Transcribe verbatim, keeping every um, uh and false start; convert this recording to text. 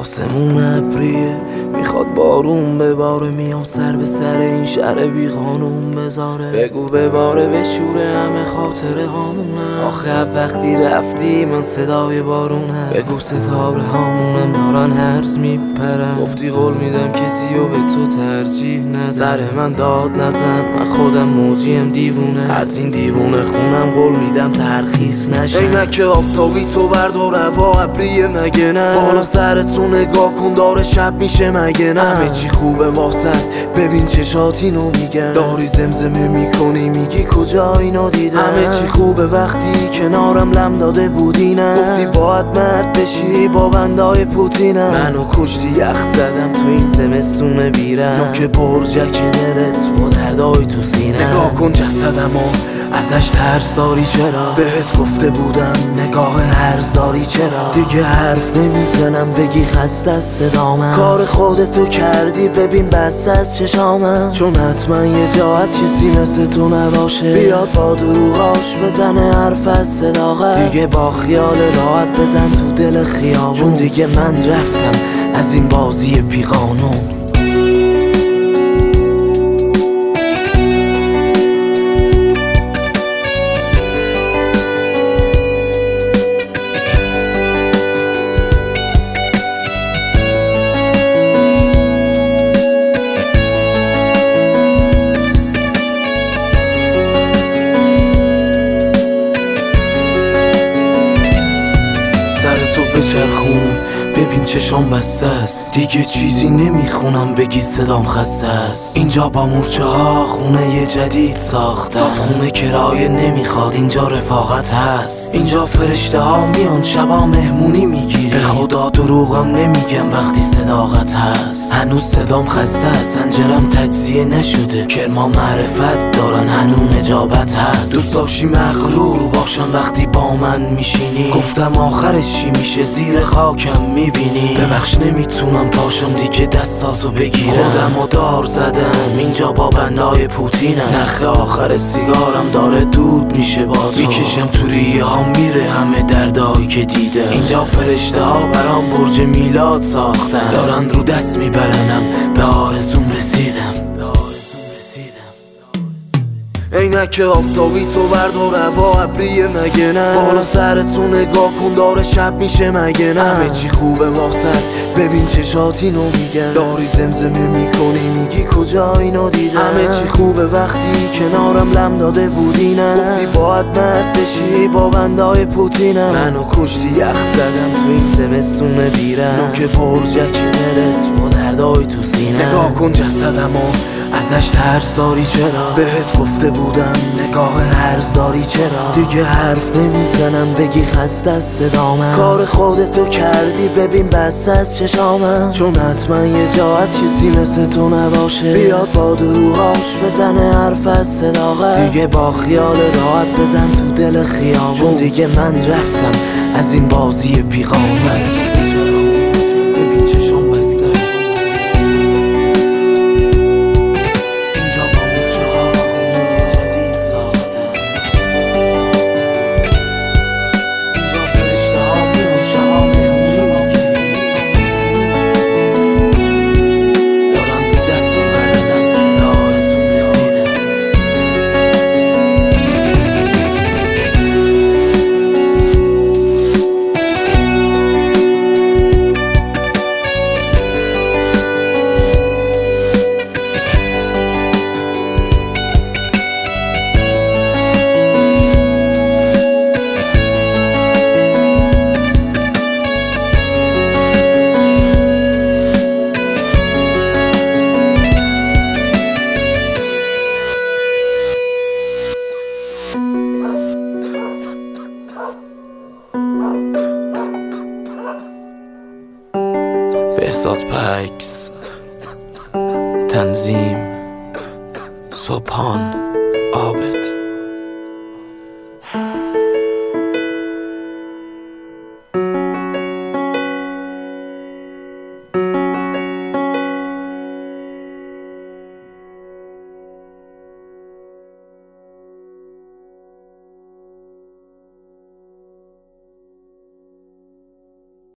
آسمون ابریه میخواد بارون بباره، میاد سر به سر این شهر بی قانون بذاره. بگو بباره بشوره همه خاطره هامونه، آخه وقتی رفتی من صدای بارونه. بگو ستاره هامونم دارن هرز میپرن، گفتی قول میدم کسی و به تو ترجیح نده. سر من داد نزن من خودم موجیم دیوونه، از این دیوونه خونم قول میدم ترخیص نشه. عینک آفتابی تو بردار هوا ابریه مگه نه، بالا سرتو نگاه کن داره شب میشه مگه نه. همه چی خوبه واسد ببین چشات اینو میگن، داری زمزمه میکنی میگی کجا اینو دیدم. همه چی خوبه وقتی کنارم لم داده بودی نه، گفتی باید مرد بشی با بندای پوتینم. منو کشتی یخ زدم تو این زمستون بیرم، نوک برجک دلت با دردای تو سینه. نگاه کن جسدمو ازش ترس داری چرا، بهت گفته بودم نگاه هرز داری چرا. دیگه حرف نمیزنم بگی خسته از صدامم، کار خودتو کردی ببین بس از چشامم. چون حتما یه جا از کسی مثل تو نباشه، بیاد با دروغاش بزنه حرف از صداقت. دیگه با خیال راحت بزن تو دل خیابون، چون دیگه من رفتم از این بازی بی قانون. بچرخون ببین چشام بسته است، دیگه چیزی نمیخونم بگی صدام خسته است. اینجا با مورچه ها خونه یه جدید ساختن، صاحب خونه کرایه نمیخواد اینجا رفاقت هست. اینجا فرشته ها میان شبا مهمونی میگیری، به خدا دروغم نمیگم وقتی صداقت هست. هنوز صدام خسته است سنجرم تجزیه نشده، کرما معرفت دارن هنوز نجابت هست. دوست داشتی مغرور باشم وقتی با من میشینی، گفتم آخرش چی میشه زیر خاکم میبینی. ببخش نمیتونم پاشم دیگه دستاتو بگیرم، خودمو دار زدم اینجا با بندای پوتینم. نخ آخر سیگارم داره دود میشه با تو، میکشم تو ریه ها میره همه دردایی که دیدم. اینجا فرشته ها برام برج میلاد ساختن، دارن رو دست میبرنم به آرزوم رسیدم. عینک آفتابی تو بردار هوا ابریه مگه نه، بالا سرتو نگاه کن داره شب میشه مگه نه. همه چی خوبه واسد ببین چشات اینو میگن، داری زمزمه میکنی میگی کجا اینو دیدم. همه چی خوبه وقتی کنارم لم داده بودی نه، گفتی باید مرد بشی با بندای پوتینم. منو کشتی یخ زدم تو این زمستون بیرم، نوک برجک دلت با دردای تو سینه. نگاه کن جسدمو ازش ترس داری چرا، بهت گفته بودم نگاه هرز داری چرا. دیگه حرف نمیزنم بگی خسته از صدامم، کار خودتو کردی ببین بس از چشامم. چون حتما یه جا از کسی مثل تو نباشه، بیاد با دروغاش بزنه حرف از صداقت. دیگه با خیال راحت بزن تو دل خیابون، چون دیگه من رفتم از این بازی بی قانون. بهزاد پکس، تنظیم سبحان عابد.